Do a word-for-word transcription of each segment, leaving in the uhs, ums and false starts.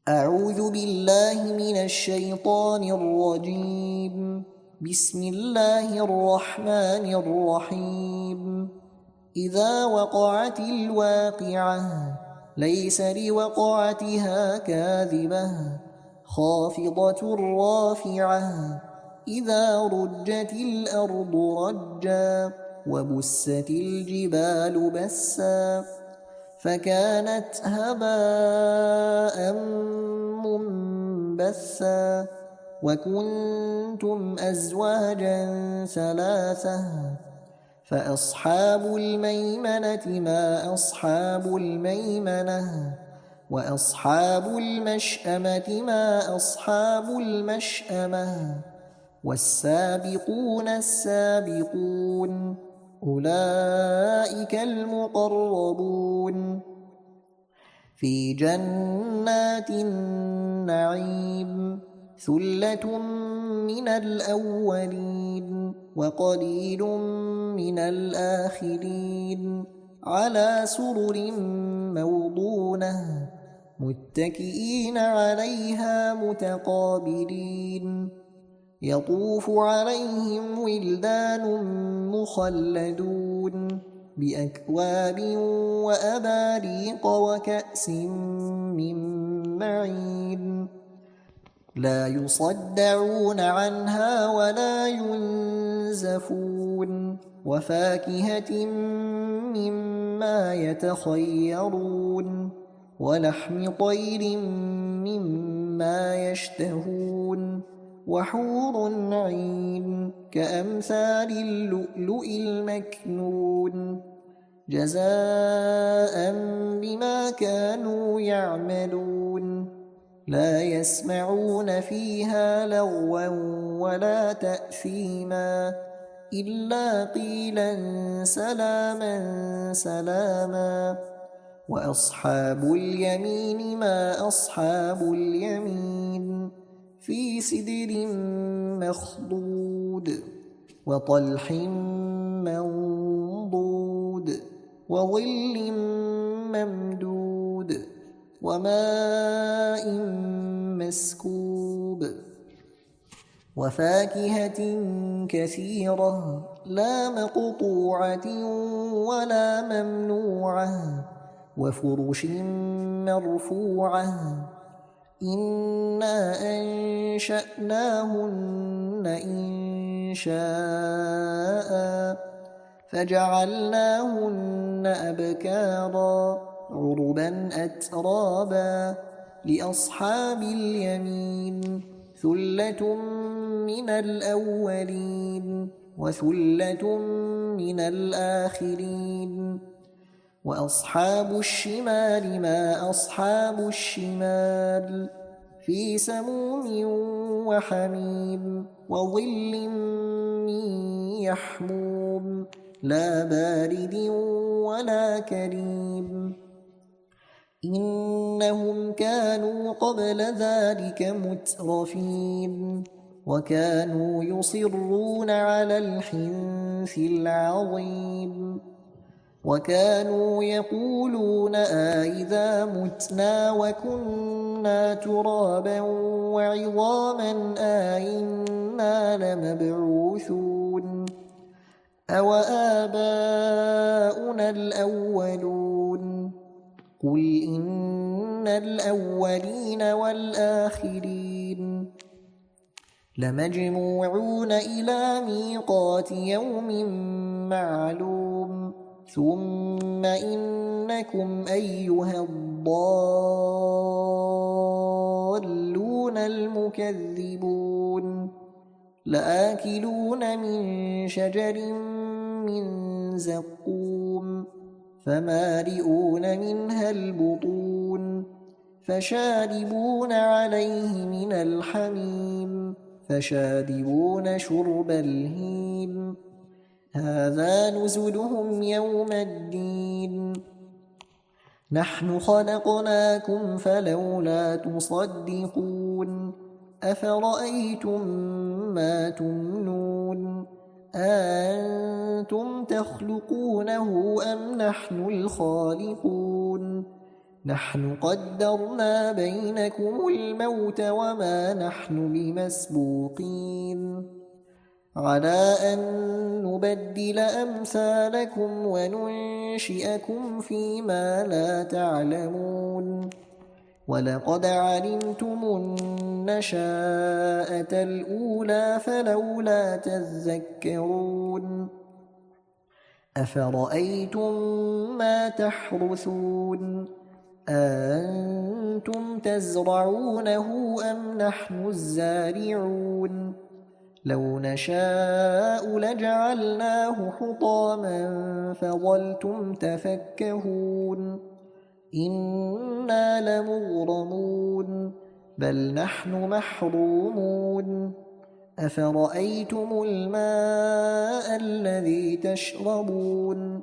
أعوذ بالله من الشيطان الرجيم. بسم الله الرحمن الرحيم. إذا وقعت الواقعة ليس لوقعتها كاذبة خافضة رافعة إذا رجت الأرض رجا وبست الجبال بسا فكانت هباء منبثا وكنتم أزواجا ثلاثة فأصحاب الميمنة ما أصحاب الميمنة وأصحاب المشأمة ما أصحاب المشأمة والسابقون السابقون أولئك المقربون في جنات النعيم ثلة من الأولين وقليل من الآخرين على سرر موضونة متكئين عليها متقابلين يطوف عليهم ولدان مخلدون بأكواب وأباريق وكأس من معين لا يصدعون عنها ولا ينزفون وفاكهة مما يتخيرون ولحم طير مما يشتهون وحور عين كأمثال اللؤلؤ المكنون جزاء بما كانوا يعملون لا يسمعون فيها لغوا ولا تأثيما إلا قيلا سلاما سلاما وأصحاب اليمين ما أصحاب اليمين في سدر مخضود وطلح منضود وظل ممدود وماء مسكوب وفاكهة كثيرة لا مقطوعة ولا ممنوعة وفرش مرفوعة إنا أنشأناهن إنشاء فجعلناهن أبكارا عربا أترابا لأصحاب اليمين ثلة من الأولين وثلة من الآخرين وأصحاب الشمال ما أصحاب الشمال في سموم وحميم وظل من يحموم لا بارد ولا كريم إنهم كانوا قبل ذلك مترفين وكانوا يصرون على الحنث العظيم وكانوا يقولون أئذا متنا وكنا ترابا وعظاما أئنا لمبعوثون أو آباؤنا الأولون قل إن الأولين والآخرين لمجموعون إلى ميقات يوم معلوم ثم إنكم أيها الضالون المكذبون لآكلون من شجر من زقوم فمالئون منها البطون فشاربون عليه من الحميم فشاربون شرب الهيم هذا نزلهم يوم الدين نحن خلقناكم فلولا تصدقون أفرأيتم ما تمنون أأنتم تخلقونه أم نحن الخالقون نحن قدرنا بينكم الموت وما نحن بمسبوقين على أن نبدل أمثالكم وننشئكم فيما لا تعلمون ولقد علمتم النشاءة الأولى فلولا تذكرون أفرأيتم ما تحرثون أأنتم تزرعونه أم نحن الزارعون لو نشاء لجعلناه حطاما فظلتم تفكهون إنا لمغرمون بل نحن محرومون أفرأيتم الماء الذي تشربون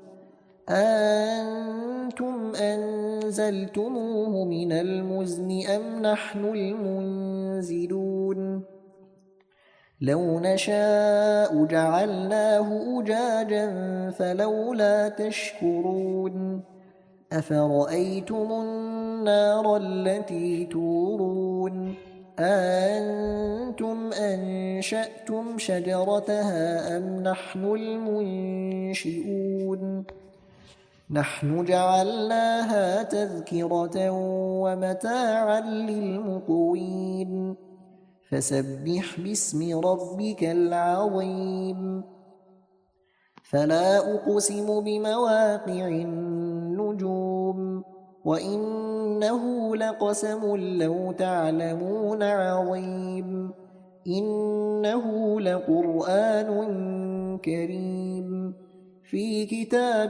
أأنتم أنزلتموه من المزن أم نحن المنزلون لو نشاء جعلناه أجاجا فلولا تشكرون أفرأيتم النار التي تورون أأنتم أنشأتم شجرتها أم نحن المنشئون نحن جعلناها تذكرة ومتاعا للمقوين فسبح باسم ربك العظيم فلا أقسم بمواقع النجوم وإنه لقسم لو تعلمون عظيم إنه لقرآن كريم في كتاب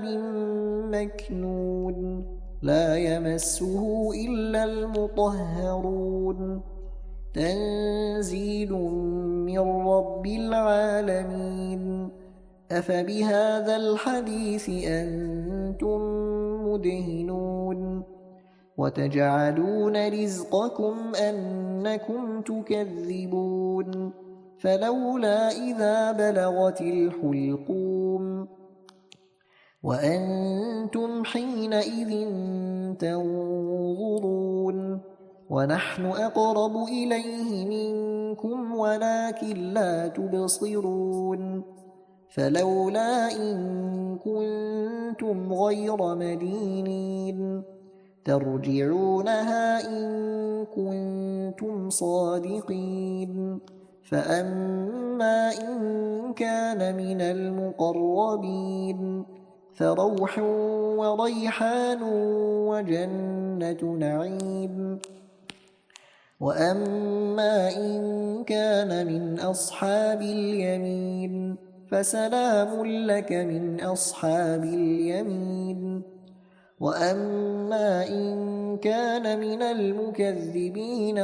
مكنون لا يمسه إلا المطهرون تنزيل من رب العالمين أفبهذا الحديث أنتم مدهنون وتجعلون رزقكم أنكم تكذبون فلولا إذا بلغت الحلقوم وأنتم حينئذ تنظرون ونحن أقرب إليه منكم ولكن لا تبصرون فلولا إن كنتم غير مدينين ترجعونها إن كنتم صادقين فأما إن كان من المقربين فروح وريحان وجنة نعيم وأما إن كان من أصحاب اليمين فسلام لك من أصحاب اليمين وأما إن كان من المكذبين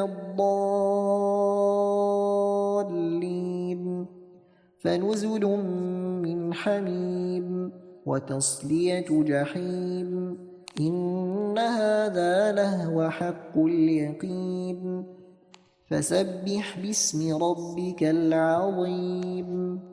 الضالين فنزل من حميم وتصلية جحيم إن هذا لهو حق اليقين فسبح باسم ربك العظيم